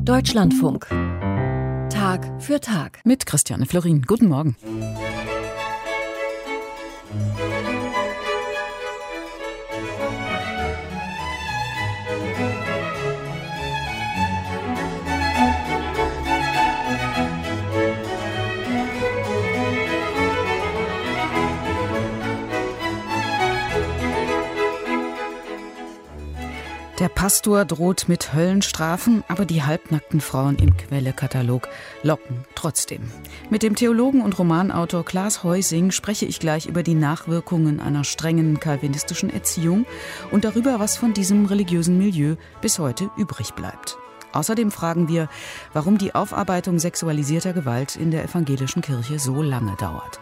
Deutschlandfunk. Tag für Tag. Mit Christiane Florin. Guten Morgen. Der Pastor droht mit Höllenstrafen, aber die halbnackten Frauen im Quellekatalog locken trotzdem. Mit dem Theologen und Romanautor Klaas Heusing spreche ich gleich über die Nachwirkungen einer strengen calvinistischen Erziehung und darüber, was von diesem religiösen Milieu bis heute übrig bleibt. Außerdem fragen wir, warum die Aufarbeitung sexualisierter Gewalt in der evangelischen Kirche so lange dauert.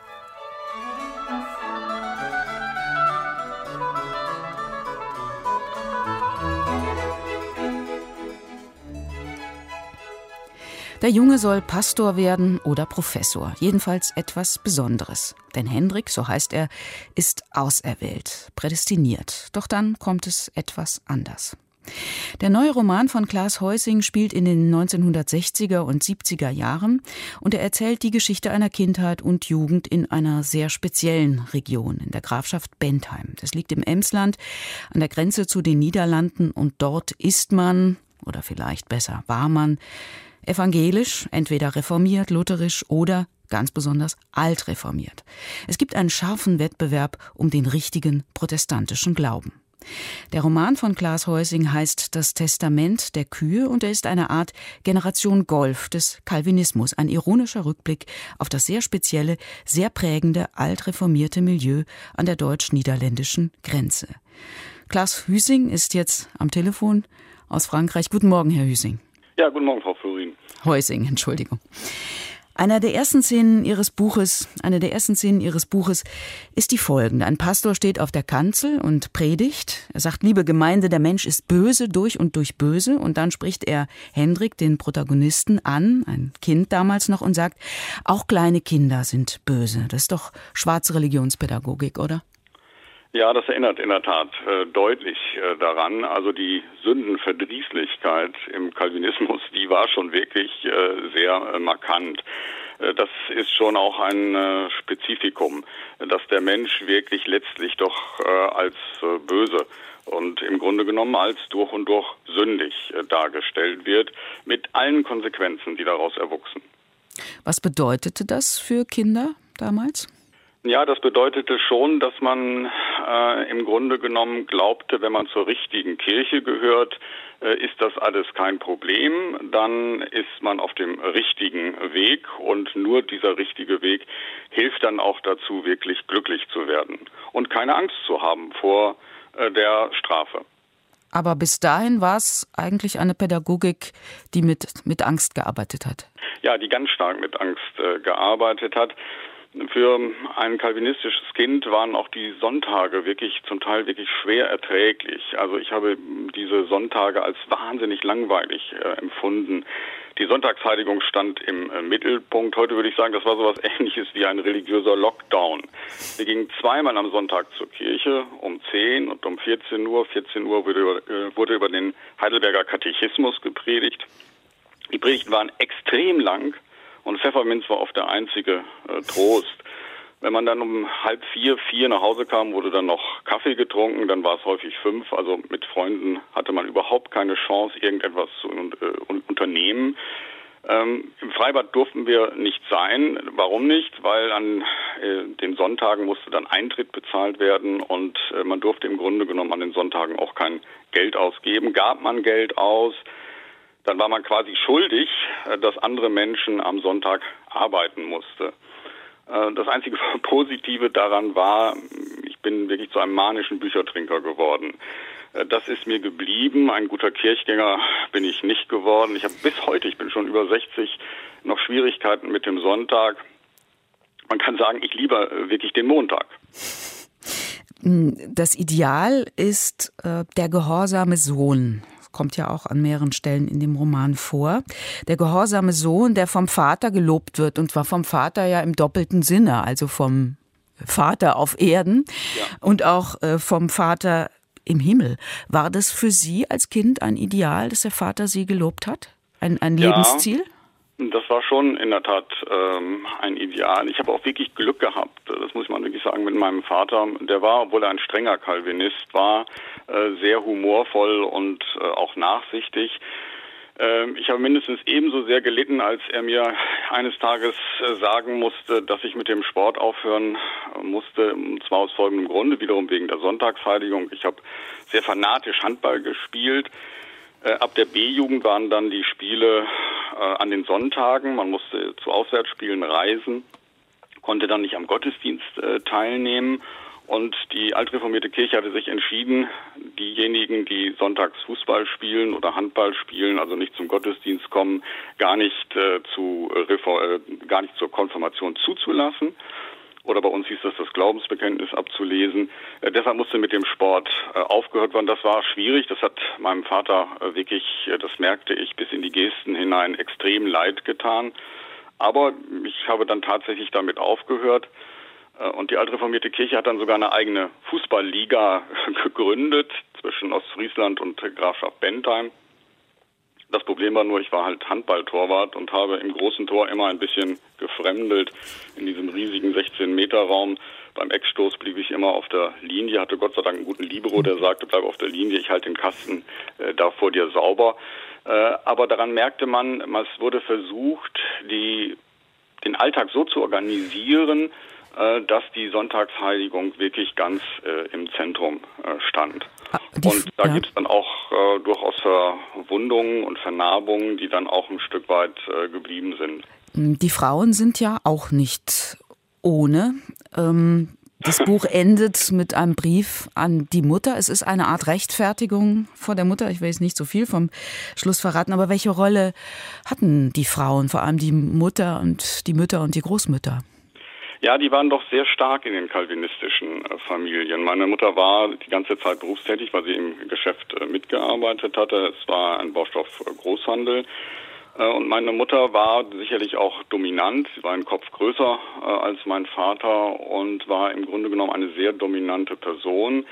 Der Junge soll Pastor werden oder Professor, jedenfalls etwas Besonderes. Denn Hendrik, so heißt er, ist auserwählt, prädestiniert. Doch dann kommt es etwas anders. Der neue Roman von Klaas Heusing spielt in den 1960er und 70er Jahren und er erzählt die Geschichte einer Kindheit und Jugend in einer sehr speziellen Region, in der Grafschaft Bentheim. Das liegt im Emsland an der Grenze zu den Niederlanden und dort ist man, oder vielleicht besser war man, evangelisch, entweder reformiert, lutherisch oder ganz besonders altreformiert. Es gibt einen scharfen Wettbewerb um den richtigen protestantischen Glauben. Der Roman von Klaas Heusing heißt Das Testament der Kühe und er ist eine Art Generation Golf des Calvinismus, ein ironischer Rückblick auf das sehr spezielle, sehr prägende altreformierte Milieu an der deutsch-niederländischen Grenze. Klaas Heusing ist jetzt am Telefon aus Frankreich. Guten Morgen, Herr Heusing. Ja, guten Morgen, Frau Florin. Heusing, Entschuldigung. Eine der ersten Szenen Ihres Buches ist die folgende. Ein Pastor steht auf der Kanzel und predigt. Er sagt, liebe Gemeinde, der Mensch ist böse durch und durch böse. Und dann spricht er Hendrik, den Protagonisten, an, ein Kind damals noch, und sagt, auch kleine Kinder sind böse. Das ist doch schwarze Religionspädagogik, oder? Ja, das erinnert in der Tat deutlich daran. Also die Sündenverdrießlichkeit im Calvinismus, die war schon wirklich sehr markant. Das ist schon auch ein Spezifikum, dass der Mensch wirklich letztlich doch als böse und im Grunde genommen als durch und durch sündig dargestellt wird, mit allen Konsequenzen, die daraus erwuchsen. Was bedeutete das für Kinder damals? Ja, das bedeutete schon, dass man im Grunde genommen glaubte, wenn man zur richtigen Kirche gehört, ist das alles kein Problem. Dann ist man auf dem richtigen Weg und nur dieser richtige Weg hilft dann auch dazu, wirklich glücklich zu werden und keine Angst zu haben vor der Strafe. Aber bis dahin war es eigentlich eine Pädagogik, die mit Angst gearbeitet hat. Ja, die ganz stark mit Angst gearbeitet hat. Für ein calvinistisches Kind waren auch die Sonntage zum Teil wirklich schwer erträglich. Also ich habe diese Sonntage als wahnsinnig langweilig empfunden. Die Sonntagsheiligung stand im Mittelpunkt. Heute würde ich sagen, das war so etwas Ähnliches wie ein religiöser Lockdown. Wir gingen zweimal am Sonntag zur Kirche, um 10 und um 14 Uhr. 14 Uhr wurde über den Heidelberger Katechismus gepredigt. Die Predigten waren extrem lang. Und Pfefferminz war oft der einzige Trost. Wenn man dann um 3:30, 4 nach Hause kam, wurde dann noch Kaffee getrunken, dann war es häufig 5. Also mit Freunden hatte man überhaupt keine Chance, irgendetwas zu unternehmen. Im Freibad durften wir nicht sein. Warum nicht? Weil an den Sonntagen musste dann Eintritt bezahlt werden und man durfte im Grunde genommen an den Sonntagen auch kein Geld ausgeben. Gab man Geld aus, dann war man quasi schuldig, dass andere Menschen am Sonntag arbeiten mussten. Das einzige Positive daran war, ich bin wirklich zu einem manischen Büchertrinker geworden. Das ist mir geblieben. Ein guter Kirchgänger bin ich nicht geworden. Ich habe bis heute, ich bin schon über 60, noch Schwierigkeiten mit dem Sonntag. Man kann sagen, ich liebe wirklich den Montag. Das Ideal ist der gehorsame Sohn. Kommt ja auch an mehreren Stellen in dem Roman vor. Der gehorsame Sohn, der vom Vater gelobt wird, und zwar vom Vater ja im doppelten Sinne, also vom Vater auf Erden und auch vom Vater im Himmel. War das für Sie als Kind ein Ideal, dass der Vater Sie gelobt hat? ein Lebensziel? Das war schon in der Tat ein Ideal. Ich habe auch wirklich Glück gehabt, das muss man wirklich sagen, mit meinem Vater. Der war, obwohl er ein strenger Calvinist war, sehr humorvoll und auch nachsichtig. Ich habe mindestens ebenso sehr gelitten, als er mir eines Tages sagen musste, dass ich mit dem Sport aufhören musste, und zwar aus folgendem Grunde, wiederum wegen der Sonntagsheiligung. Ich habe sehr fanatisch Handball gespielt. Ab der B-Jugend waren dann die Spiele an den Sonntagen. Man musste zu Auswärtsspielen reisen, konnte dann nicht am Gottesdienst teilnehmen. Und die altreformierte Kirche hatte sich entschieden, diejenigen, die sonntags Fußball spielen oder Handball spielen, also nicht zum Gottesdienst kommen, gar nicht zur Konfirmation zuzulassen. Oder bei uns hieß das Glaubensbekenntnis abzulesen. Deshalb musste mit dem Sport aufgehört werden. Das war schwierig. Das hat meinem Vater wirklich, das merkte ich, bis in die Gesten hinein extrem leid getan. Aber ich habe dann tatsächlich damit aufgehört. Und die altreformierte Kirche hat dann sogar eine eigene Fußballliga gegründet zwischen Ostfriesland und Grafschaft Bentheim. Das Problem war nur, ich war halt Handballtorwart und habe im großen Tor immer ein bisschen gefremdelt in diesem riesigen 16-Meter-Raum. Beim Eckstoß blieb ich immer auf der Linie, hatte Gott sei Dank einen guten Libero, der sagte, bleib auf der Linie, ich halte den Kasten da vor dir sauber. Aber daran merkte man, es wurde versucht, den Alltag so zu organisieren, dass die Sonntagsheiligung wirklich ganz im Zentrum stand. Und da gibt es dann auch durchaus Verwundungen und Vernarbungen, die dann auch ein Stück weit geblieben sind. Die Frauen sind ja auch nicht ohne. Das Buch endet mit einem Brief an die Mutter. Es ist eine Art Rechtfertigung vor der Mutter. Ich will jetzt nicht so viel vom Schluss verraten, aber welche Rolle hatten die Frauen, vor allem die Mutter und die Mütter und die Großmütter? Ja, die waren doch sehr stark in den calvinistischen Familien. Meine Mutter war die ganze Zeit berufstätig, weil sie im Geschäft mitgearbeitet hatte. Es war ein Baustoff-Großhandel. Und meine Mutter war sicherlich auch dominant. Sie war ein Kopf größer als mein Vater und war im Grunde genommen eine sehr dominante Person.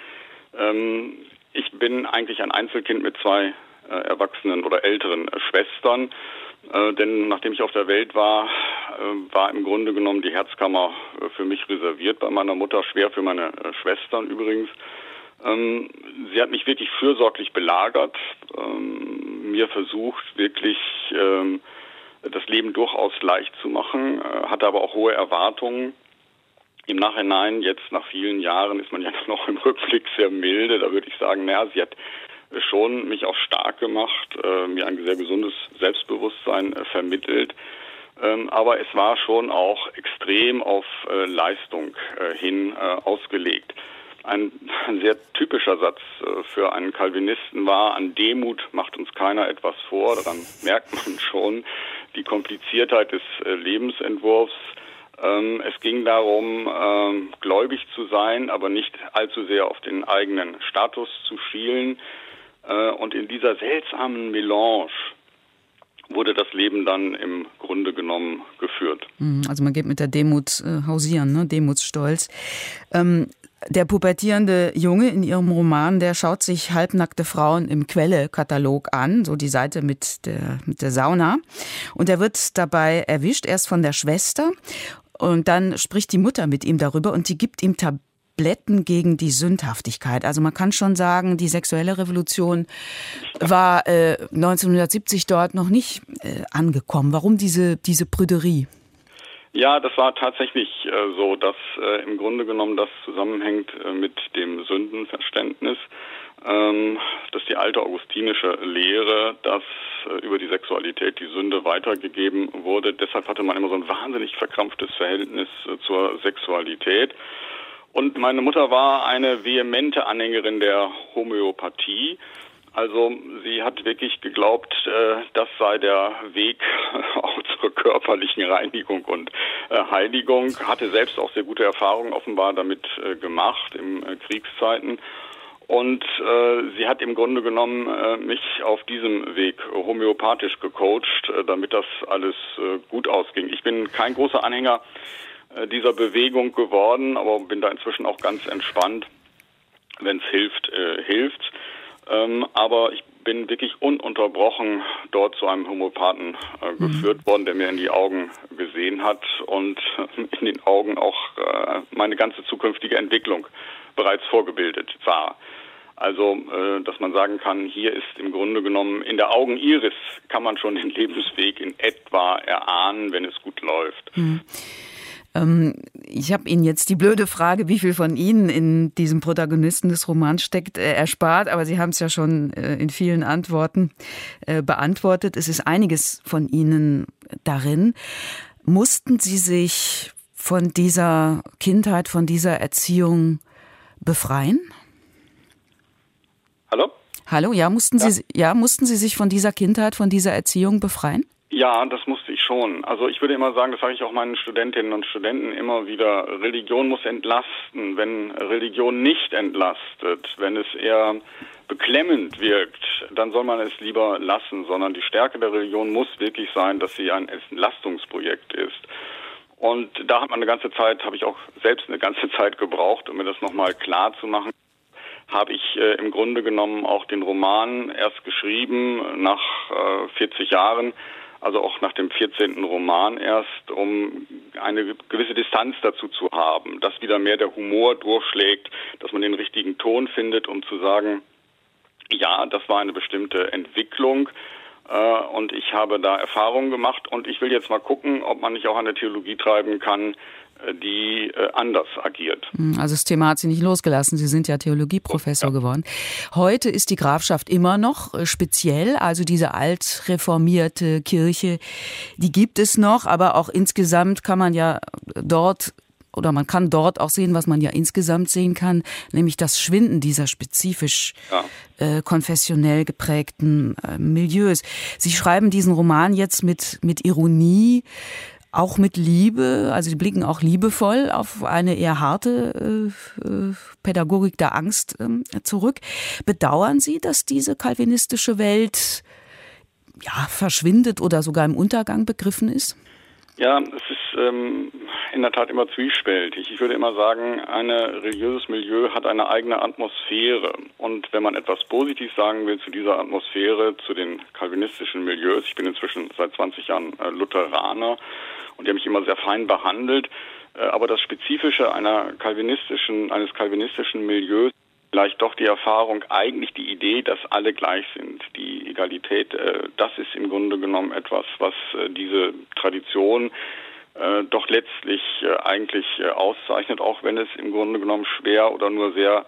Ich bin eigentlich ein Einzelkind mit zwei erwachsenen oder älteren Schwestern. Denn nachdem ich auf der Welt war, war im Grunde genommen die Herzkammer für mich reserviert bei meiner Mutter, schwer für meine Schwestern übrigens. Sie hat mich wirklich fürsorglich belagert, mir versucht wirklich das Leben durchaus leicht zu machen, hatte aber auch hohe Erwartungen. Im Nachhinein, jetzt nach vielen Jahren, ist man ja noch im Rückblick sehr milde. Da würde ich sagen, sie hat schon mich auch stark gemacht, mir ein sehr gesundes Selbstbewusstsein vermittelt. Aber es war schon auch extrem auf Leistung hin ausgelegt. Ein sehr typischer Satz für einen Calvinisten war, an Demut macht uns keiner etwas vor. Daran merkt man schon die Kompliziertheit des Lebensentwurfs. Es ging darum, gläubig zu sein, aber nicht allzu sehr auf den eigenen Status zu schielen. Und in dieser seltsamen Melange wurde das Leben dann im Grunde genommen geführt. Also man geht mit der Demut hausieren, ne? Demutsstolz. Der pubertierende Junge in ihrem Roman, der schaut sich halbnackte Frauen im Quelle-Katalog an, so die Seite mit der Sauna. Und er wird dabei erwischt, erst von der Schwester. Und dann spricht die Mutter mit ihm darüber und die gibt ihm Tabletten gegen die Sündhaftigkeit. Also man kann schon sagen, die sexuelle Revolution war 1970 dort noch nicht angekommen. Warum diese Prüderie? Ja, das war tatsächlich so, dass im Grunde genommen das zusammenhängt mit dem Sündenverständnis, dass die alte augustinische Lehre, dass über die Sexualität die Sünde weitergegeben wurde. Deshalb hatte man immer so ein wahnsinnig verkrampftes Verhältnis zur Sexualität. Und meine Mutter war eine vehemente Anhängerin der Homöopathie. Also sie hat wirklich geglaubt, das sei der Weg auch zur körperlichen Reinigung und Heiligung. Hatte selbst auch sehr gute Erfahrungen offenbar damit gemacht in Kriegszeiten. Und sie hat im Grunde genommen mich auf diesem Weg homöopathisch gecoacht, damit das alles gut ausging. Ich bin kein großer Anhänger dieser Bewegung geworden, aber bin da inzwischen auch ganz entspannt. Wenn es hilft, hilft's. Aber ich bin wirklich ununterbrochen dort zu einem Homöopathen geführt worden, der mir in die Augen gesehen hat und in den Augen auch meine ganze zukünftige Entwicklung bereits vorgebildet war. Also, dass man sagen kann, hier ist im Grunde genommen in der Augeniris kann man schon den Lebensweg in etwa erahnen, wenn es gut läuft. Ich habe Ihnen jetzt die blöde Frage, wie viel von Ihnen in diesem Protagonisten des Romans steckt, erspart. Aber Sie haben es ja schon in vielen Antworten beantwortet. Es ist einiges von Ihnen darin. Mussten Sie sich von dieser Kindheit, von dieser Erziehung befreien? Hallo? Hallo, ja, mussten Sie sich von dieser Kindheit, von dieser Erziehung befreien? Ja, das musste ich schon. Also ich würde immer sagen, das sage ich auch meinen Studentinnen und Studenten immer wieder, Religion muss entlasten. Wenn Religion nicht entlastet, wenn es eher beklemmend wirkt, dann soll man es lieber lassen, sondern die Stärke der Religion muss wirklich sein, dass sie ein Entlastungsprojekt ist. Und da habe ich auch selbst eine ganze Zeit gebraucht, um mir das nochmal klar zu machen. Habe ich im Grunde genommen auch den Roman erst geschrieben nach 40 Jahren, also auch nach dem 14. Roman erst, um eine gewisse Distanz dazu zu haben, dass wieder mehr der Humor durchschlägt, dass man den richtigen Ton findet, um zu sagen, ja, das war eine bestimmte Entwicklung und ich habe da Erfahrungen gemacht und ich will jetzt mal gucken, ob man nicht auch eine Theologie treiben kann, die anders agiert. Also das Thema hat Sie nicht losgelassen. Sie sind ja Theologieprofessor geworden. Heute ist die Grafschaft immer noch speziell, also diese altreformierte Kirche, die gibt es noch, aber auch insgesamt kann man ja dort man kann dort auch sehen, was man ja insgesamt sehen kann, nämlich das Schwinden dieser spezifisch konfessionell geprägten Milieus. Sie schreiben diesen Roman jetzt mit Ironie, auch mit Liebe, also Sie blicken auch liebevoll auf eine eher harte Pädagogik der Angst zurück. Bedauern Sie, dass diese kalvinistische Welt verschwindet oder sogar im Untergang begriffen ist? Ja, es ist in der Tat immer zwiespältig. Ich würde immer sagen, ein religiöses Milieu hat eine eigene Atmosphäre. Und wenn man etwas positiv sagen will zu dieser Atmosphäre, zu den kalvinistischen Milieus, ich bin inzwischen seit 20 Jahren Lutheraner und die haben mich immer sehr fein behandelt, aber das Spezifische eines kalvinistischen Milieus, vielleicht doch die Erfahrung, eigentlich die Idee, dass alle gleich sind. Die Egalität, das ist im Grunde genommen etwas, was diese Tradition doch letztlich eigentlich auszeichnet, auch wenn es im Grunde genommen schwer oder nur sehr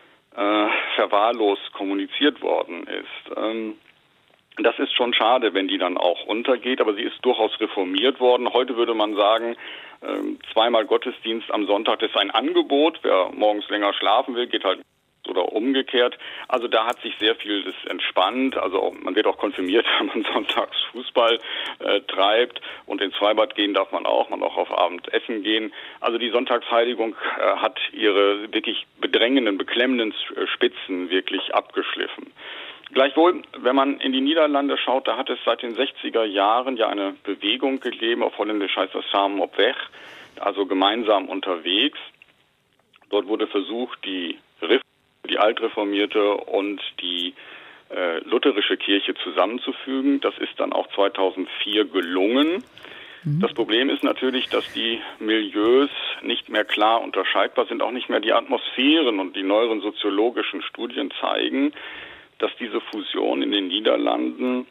verwahrlost kommuniziert worden ist. Das ist schon schade, wenn die dann auch untergeht, aber sie ist durchaus reformiert worden. Heute würde man sagen, zweimal Gottesdienst am Sonntag ist ein Angebot. Wer morgens länger schlafen will, geht halt oder umgekehrt. Also da hat sich sehr viel das entspannt. Also auch, man wird auch konfirmiert, wenn man sonntags Fußball treibt. Und ins Freibad gehen darf man auch auf Abendessen gehen. Also die Sonntagsheiligung hat ihre wirklich bedrängenden, beklemmenden Spitzen wirklich abgeschliffen. Gleichwohl, wenn man in die Niederlande schaut, da hat es seit den 60er Jahren ja eine Bewegung gegeben, auf Holländisch heißt das Samen op weg, also gemeinsam unterwegs. Dort wurde versucht, die altreformierte und die lutherische Kirche zusammenzufügen. Das ist dann auch 2004 gelungen. Das Problem ist natürlich, dass die Milieus nicht mehr klar unterscheidbar sind, auch nicht mehr die Atmosphären, und die neueren soziologischen Studien zeigen, dass diese Fusion in den Niederlanden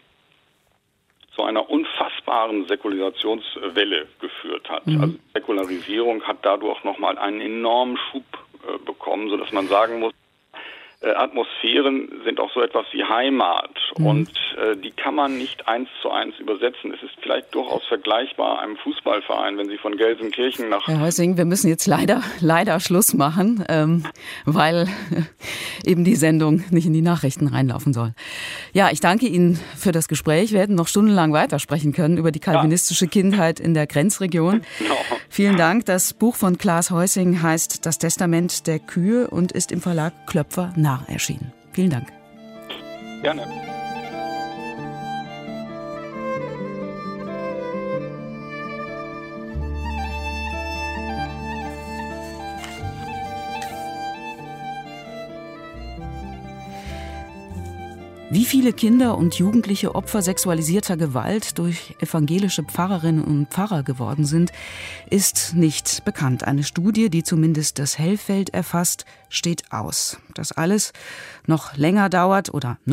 zu einer unfassbaren Säkularisationswelle geführt hat. Also Säkularisierung hat dadurch nochmal einen enormen Schub bekommen, sodass man sagen muss, Atmosphären sind auch so etwas wie Heimat und die kann man nicht 1:1 übersetzen. Es ist vielleicht durchaus vergleichbar einem Fußballverein, wenn Sie von Gelsenkirchen nach... Herr Heusing, wir müssen jetzt leider Schluss machen, weil eben die Sendung nicht in die Nachrichten reinlaufen soll. Ja, ich danke Ihnen für das Gespräch. Wir hätten noch stundenlang weitersprechen können über die kalvinistische Kindheit in der Grenzregion. Genau. Vielen Dank. Das Buch von Klaas Heusing heißt Das Testament der Kühe und ist im Verlag Klöpfer erschienen. Vielen Dank. Gerne. Wie viele Kinder und Jugendliche Opfer sexualisierter Gewalt durch evangelische Pfarrerinnen und Pfarrer geworden sind, ist nicht bekannt. Eine Studie, die zumindest das Hellfeld erfasst, steht aus. Dass alles noch länger dauert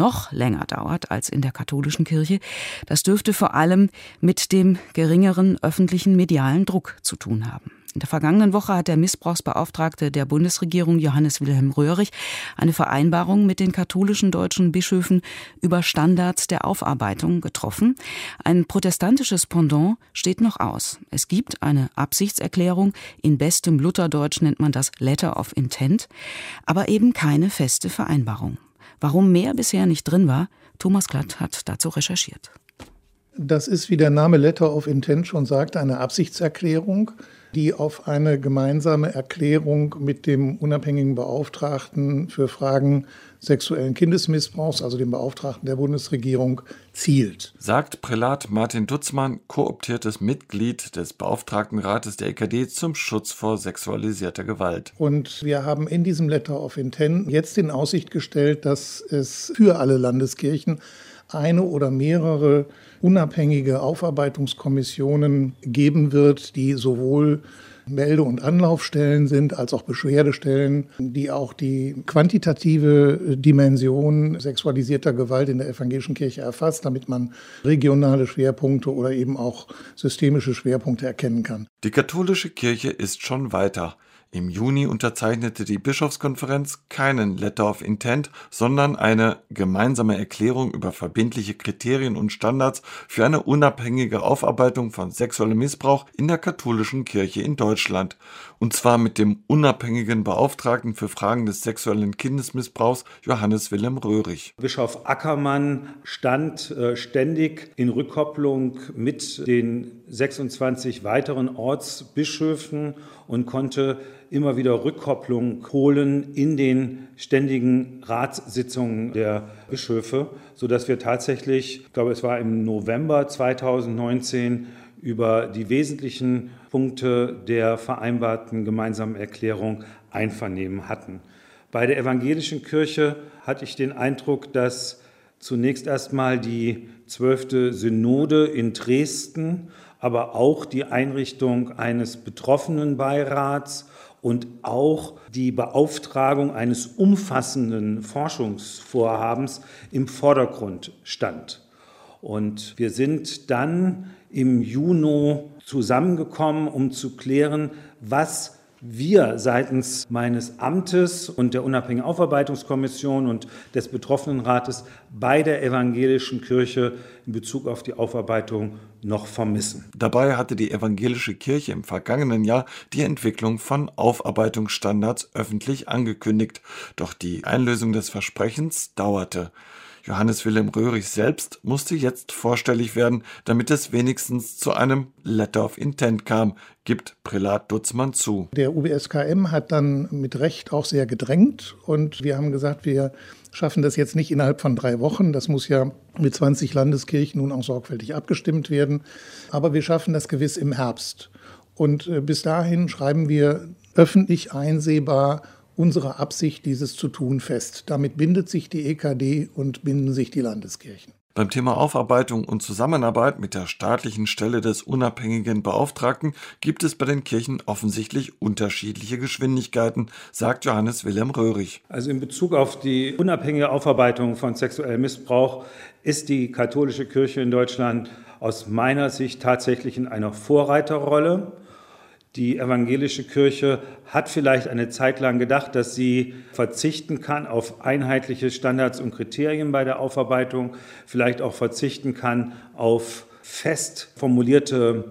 als in der katholischen Kirche, das dürfte vor allem mit dem geringeren öffentlichen medialen Druck zu tun haben. In der vergangenen Woche hat der Missbrauchsbeauftragte der Bundesregierung Johannes Wilhelm Röhrig eine Vereinbarung mit den katholischen deutschen Bischöfen über Standards der Aufarbeitung getroffen. Ein protestantisches Pendant steht noch aus. Es gibt eine Absichtserklärung, in bestem Lutherdeutsch nennt man das Letter of Intent, aber eben keine feste Vereinbarung. Warum mehr bisher nicht drin war, Thomas Klatt hat dazu recherchiert. Das ist, wie der Name Letter of Intent schon sagt, eine Absichtserklärung, die auf eine gemeinsame Erklärung mit dem unabhängigen Beauftragten für Fragen sexuellen Kindesmissbrauchs, also dem Beauftragten der Bundesregierung, zielt. Sagt Prälat Martin Dutzmann, kooptiertes Mitglied des Beauftragtenrates der EKD zum Schutz vor sexualisierter Gewalt. Und wir haben in diesem Letter of Intent jetzt in Aussicht gestellt, dass es für alle Landeskirchen eine oder mehrere unabhängige Aufarbeitungskommissionen geben wird, die sowohl Melde- und Anlaufstellen sind, als auch Beschwerdestellen, die auch die quantitative Dimension sexualisierter Gewalt in der evangelischen Kirche erfasst, damit man regionale Schwerpunkte oder eben auch systemische Schwerpunkte erkennen kann. Die katholische Kirche ist schon weiter. Im Juni unterzeichnete die Bischofskonferenz keinen Letter of Intent, sondern eine gemeinsame Erklärung über verbindliche Kriterien und Standards für eine unabhängige Aufarbeitung von sexuellem Missbrauch in der katholischen Kirche in Deutschland. Und zwar mit dem unabhängigen Beauftragten für Fragen des sexuellen Kindesmissbrauchs Johannes Wilhelm Röhrig. Bischof Ackermann stand ständig in Rückkopplung mit den 26 weiteren Ortsbischöfen und konnte immer wieder Rückkopplung holen in den ständigen Ratssitzungen der Bischöfe, sodass wir tatsächlich, ich glaube, es war im November 2019, über die wesentlichen Punkte der vereinbarten gemeinsamen Erklärung Einvernehmen hatten. Bei der evangelischen Kirche hatte ich den Eindruck, dass zunächst erstmal die 12. Synode in Dresden, aber auch die Einrichtung eines Betroffenenbeirats und auch die Beauftragung eines umfassenden Forschungsvorhabens im Vordergrund stand. Und wir sind dann im Juni zusammengekommen, um zu klären, was wir seitens meines Amtes und der Unabhängigen Aufarbeitungskommission und des Betroffenenrates bei der evangelischen Kirche in Bezug auf die Aufarbeitung noch vermissen. Dabei hatte die evangelische Kirche im vergangenen Jahr die Entwicklung von Aufarbeitungsstandards öffentlich angekündigt. Doch die Einlösung des Versprechens dauerte. Johannes Wilhelm Röhrig selbst musste jetzt vorstellig werden, damit es wenigstens zu einem Letter of Intent kam, gibt Prälat Dutzmann zu. Der UBSKM hat dann mit Recht auch sehr gedrängt und wir haben gesagt, wir schaffen das jetzt nicht innerhalb von 3 Wochen. Das muss ja mit 20 Landeskirchen nun auch sorgfältig abgestimmt werden. Aber wir schaffen das gewiss im Herbst. Und bis dahin schreiben wir öffentlich einsehbar unsere Absicht, dieses zu tun, fest. Damit bindet sich die EKD und binden sich die Landeskirchen. Beim Thema Aufarbeitung und Zusammenarbeit mit der staatlichen Stelle des unabhängigen Beauftragten gibt es bei den Kirchen offensichtlich unterschiedliche Geschwindigkeiten, sagt Johannes Wilhelm Röhrig. Also in Bezug auf die unabhängige Aufarbeitung von sexuellem Missbrauch ist die katholische Kirche in Deutschland aus meiner Sicht tatsächlich in einer Vorreiterrolle. Die evangelische Kirche hat vielleicht eine Zeit lang gedacht, dass sie verzichten kann auf einheitliche Standards und Kriterien bei der Aufarbeitung, vielleicht auch verzichten kann auf fest formulierte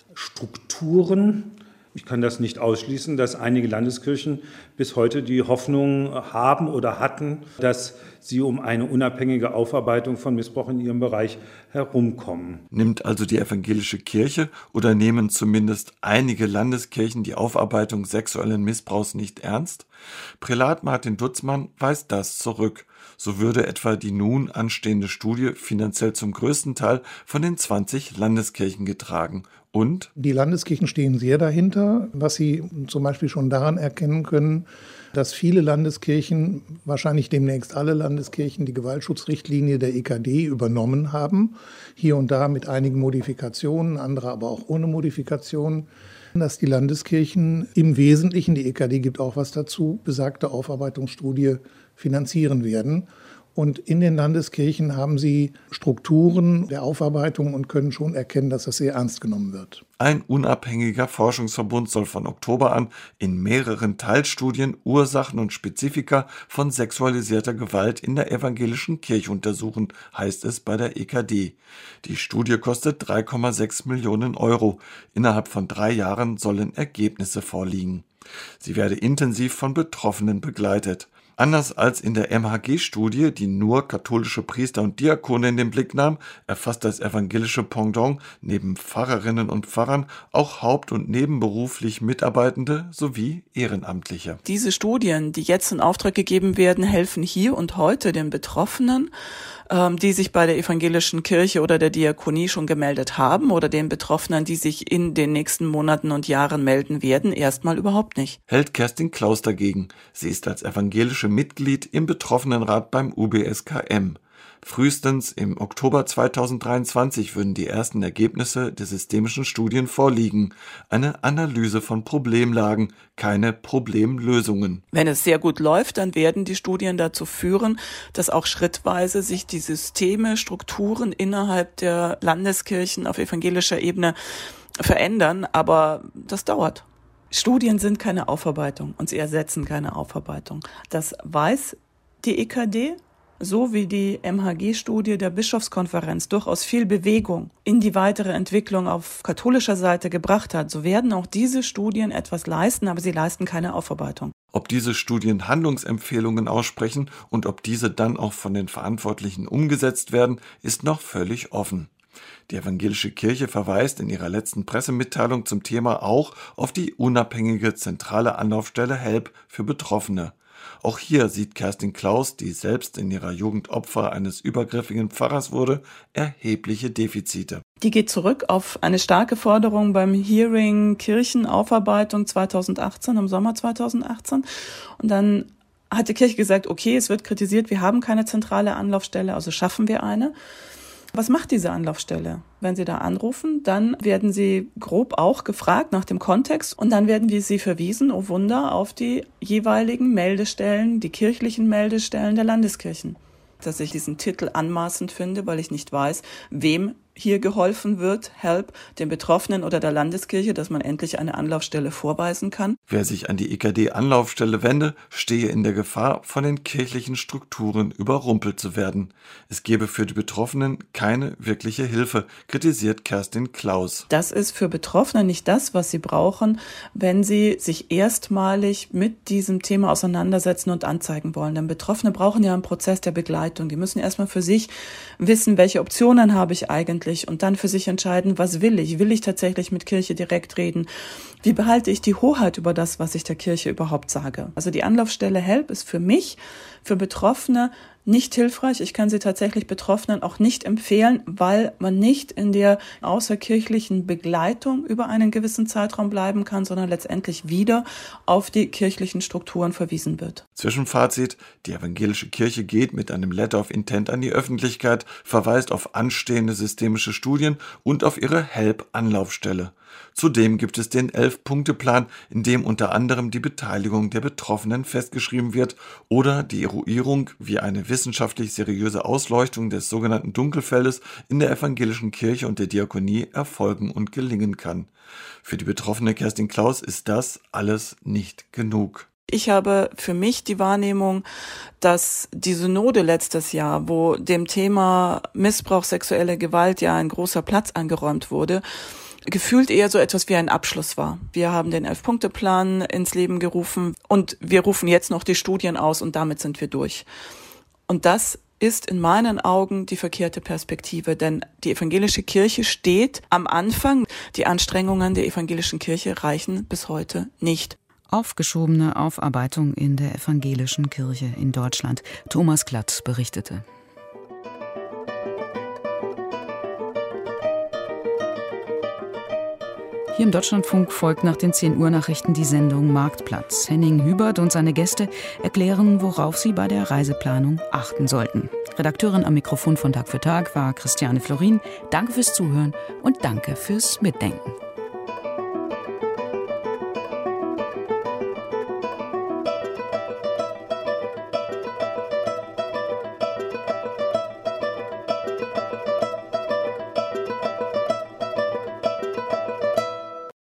Strukturen. Ich kann das nicht ausschließen, dass einige Landeskirchen bis heute die Hoffnung haben oder hatten, dass sie um eine unabhängige Aufarbeitung von Missbrauch in ihrem Bereich herumkommen. Nimmt also die evangelische Kirche oder nehmen zumindest einige Landeskirchen die Aufarbeitung sexuellen Missbrauchs nicht ernst? Prälat Martin Dutzmann weist das zurück. So würde etwa die nun anstehende Studie finanziell zum größten Teil von den 20 Landeskirchen getragen Und die Landeskirchen stehen sehr dahinter, was Sie zum Beispiel schon daran erkennen können, dass viele Landeskirchen, wahrscheinlich demnächst alle Landeskirchen, die Gewaltschutzrichtlinie der EKD übernommen haben. Hier und da mit einigen Modifikationen, andere aber auch ohne Modifikationen. Dass die Landeskirchen im Wesentlichen, die EKD gibt auch was dazu, besagte Aufarbeitungsstudie finanzieren werden. Und in den Landeskirchen haben sie Strukturen der Aufarbeitung und können schon erkennen, dass das sehr ernst genommen wird. Ein unabhängiger Forschungsverbund soll von Oktober an in mehreren Teilstudien Ursachen und Spezifika von sexualisierter Gewalt in der evangelischen Kirche untersuchen, heißt es bei der EKD. Die Studie kostet 3,6 Millionen Euro. Innerhalb von 3 Jahren sollen Ergebnisse vorliegen. Sie werde intensiv von Betroffenen begleitet. Anders als in der MHG-Studie, die nur katholische Priester und Diakone in den Blick nahm, erfasst das evangelische Pendant neben Pfarrerinnen und Pfarrern auch haupt- und nebenberuflich Mitarbeitende sowie Ehrenamtliche. Diese Studien, die jetzt in Auftrag gegeben werden, helfen hier und heute den Betroffenen, die sich bei der evangelischen Kirche oder der Diakonie schon gemeldet haben, oder den Betroffenen, die sich in den nächsten Monaten und Jahren melden werden, erstmal überhaupt nicht. Hält Kerstin Klaus dagegen. Sie ist als evangelische Mitglied im Betroffenenrat beim UBSKM. Frühestens im Oktober 2023 würden die ersten Ergebnisse der systemischen Studien vorliegen. Eine Analyse von Problemlagen, keine Problemlösungen. Wenn es sehr gut läuft, dann werden die Studien dazu führen, dass auch schrittweise sich die Systeme, Strukturen innerhalb der Landeskirchen auf evangelischer Ebene verändern. Aber das dauert. Studien sind keine Aufarbeitung und sie ersetzen keine Aufarbeitung. Das weiß die EKD. So wie die MHG-Studie der Bischofskonferenz durchaus viel Bewegung in die weitere Entwicklung auf katholischer Seite gebracht hat, so werden auch diese Studien etwas leisten, aber sie leisten keine Aufarbeitung. Ob diese Studien Handlungsempfehlungen aussprechen und ob diese dann auch von den Verantwortlichen umgesetzt werden, ist noch völlig offen. Die evangelische Kirche verweist in ihrer letzten Pressemitteilung zum Thema auch auf die unabhängige zentrale Anlaufstelle HELP für Betroffene. Auch hier sieht Kerstin Klaus, die selbst in ihrer Jugend Opfer eines übergriffigen Pfarrers wurde, erhebliche Defizite. Die geht zurück auf eine starke Forderung beim Hearing Kirchenaufarbeitung 2018, im Sommer 2018. Und dann hat die Kirche gesagt, okay, es wird kritisiert, wir haben keine zentrale Anlaufstelle, also schaffen wir eine. Was macht diese Anlaufstelle? Wenn Sie da anrufen, dann werden Sie grob auch gefragt nach dem Kontext und dann werden wir Sie verwiesen, oh Wunder, auf die jeweiligen Meldestellen, die kirchlichen Meldestellen der Landeskirchen. Dass ich diesen Titel anmaßend finde, weil ich nicht weiß, wem hier geholfen wird, HELP, den Betroffenen oder der Landeskirche, dass man endlich eine Anlaufstelle vorweisen kann. Wer sich an die EKD-Anlaufstelle wende, stehe in der Gefahr, von den kirchlichen Strukturen überrumpelt zu werden. Es gebe für die Betroffenen keine wirkliche Hilfe, kritisiert Kerstin Klaus. Das ist für Betroffene nicht das, was sie brauchen, wenn sie sich erstmalig mit diesem Thema auseinandersetzen und anzeigen wollen. Denn Betroffene brauchen ja einen Prozess der Begleitung. Die müssen erstmal für sich wissen, welche Optionen habe ich eigentlich, und dann für sich entscheiden, was will ich? Will ich tatsächlich mit Kirche direkt reden? Wie behalte ich die Hoheit über das, was ich der Kirche überhaupt sage? Also die Anlaufstelle HELP ist für mich, für Betroffene nicht hilfreich. Ich kann sie tatsächlich Betroffenen auch nicht empfehlen, weil man nicht in der außerkirchlichen Begleitung über einen gewissen Zeitraum bleiben kann, sondern letztendlich wieder auf die kirchlichen Strukturen verwiesen wird. Zwischenfazit: Die evangelische Kirche geht mit einem Letter of Intent an die Öffentlichkeit, verweist auf anstehende systemische Studien und auf ihre HELP-Anlaufstelle. Zudem gibt es den 11-Punkte-Plan, in dem unter anderem die Beteiligung der Betroffenen festgeschrieben wird oder die Eruierung, wie eine wissenschaftlich seriöse Ausleuchtung des sogenannten Dunkelfeldes in der evangelischen Kirche und der Diakonie erfolgen und gelingen kann. Für die betroffene Kerstin Klaus ist das alles nicht genug. Ich habe für mich die Wahrnehmung, dass die Synode letztes Jahr, wo dem Thema Missbrauch, sexuelle Gewalt ja ein großer Platz eingeräumt wurde, gefühlt eher so etwas wie ein Abschluss war. Wir haben den 11-Punkte-Plan ins Leben gerufen und wir rufen jetzt noch die Studien aus und damit sind wir durch. Und das ist in meinen Augen die verkehrte Perspektive, denn die evangelische Kirche steht am Anfang. Die Anstrengungen der evangelischen Kirche reichen bis heute nicht. Aufgeschobene Aufarbeitung in der evangelischen Kirche in Deutschland. Thomas Klatt berichtete. Hier im Deutschlandfunk folgt nach den 10 Uhr Nachrichten die Sendung Marktplatz. Henning Hubert und seine Gäste erklären, worauf sie bei der Reiseplanung achten sollten. Redakteurin am Mikrofon von Tag für Tag war Christiane Florin. Danke fürs Zuhören und danke fürs Mitdenken.